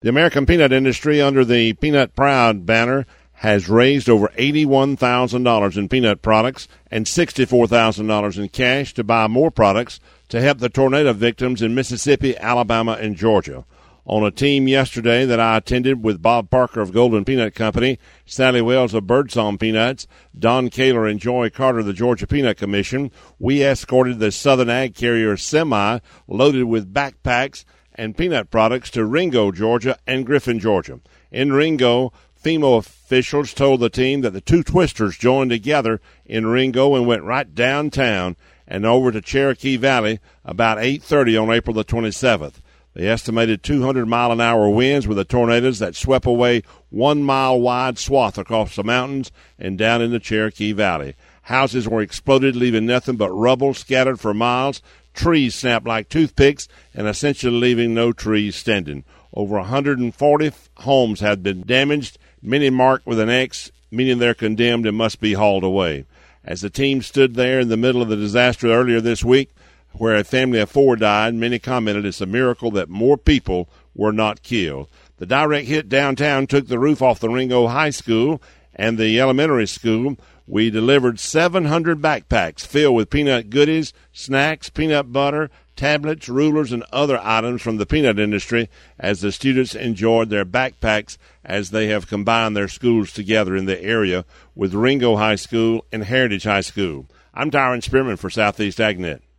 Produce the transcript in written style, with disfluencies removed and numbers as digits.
The American peanut industry, under the Peanut Proud banner, has raised over $81,000 in peanut products and $64,000 in cash to buy more products to help the tornado victims in Mississippi, Alabama, and Georgia. On a team yesterday that I attended with Bob Parker of Golden Peanut Company, Sally Wells of Birdsong Peanuts, Don Kaler and Joy Carter of the Georgia Peanut Commission, we escorted the Southern Ag Carrier semi loaded with backpacks and peanut products to Ringo, Georgia, and Griffin, Georgia. In Ringo, FEMA officials told the team that the two twisters joined together in Ringo and went right downtown and over to Cherokee Valley about 8:30 on April the 27th. They estimated 200-mile-an-hour winds with the tornadoes that swept away 1-mile-wide swath across the mountains and down into Cherokee Valley. Houses were exploded, leaving nothing but rubble scattered for miles. Trees snapped like toothpicks and essentially leaving no trees standing. Over 140 homes had been damaged, many marked with an X, meaning they're condemned and must be hauled away. As the team stood there in the middle of the disaster earlier this week, where a family of 4 died, many commented it's a miracle that more people were not killed. The direct hit downtown took the roof off the Ringo High School and the elementary school. We delivered 700 backpacks filled with peanut goodies, snacks, peanut butter, tablets, rulers, and other items from the peanut industry as the students enjoyed their backpacks as they have combined their schools together in the area with Ringo High School and Heritage High School. I'm Tyron Spearman for Southeast AgNet.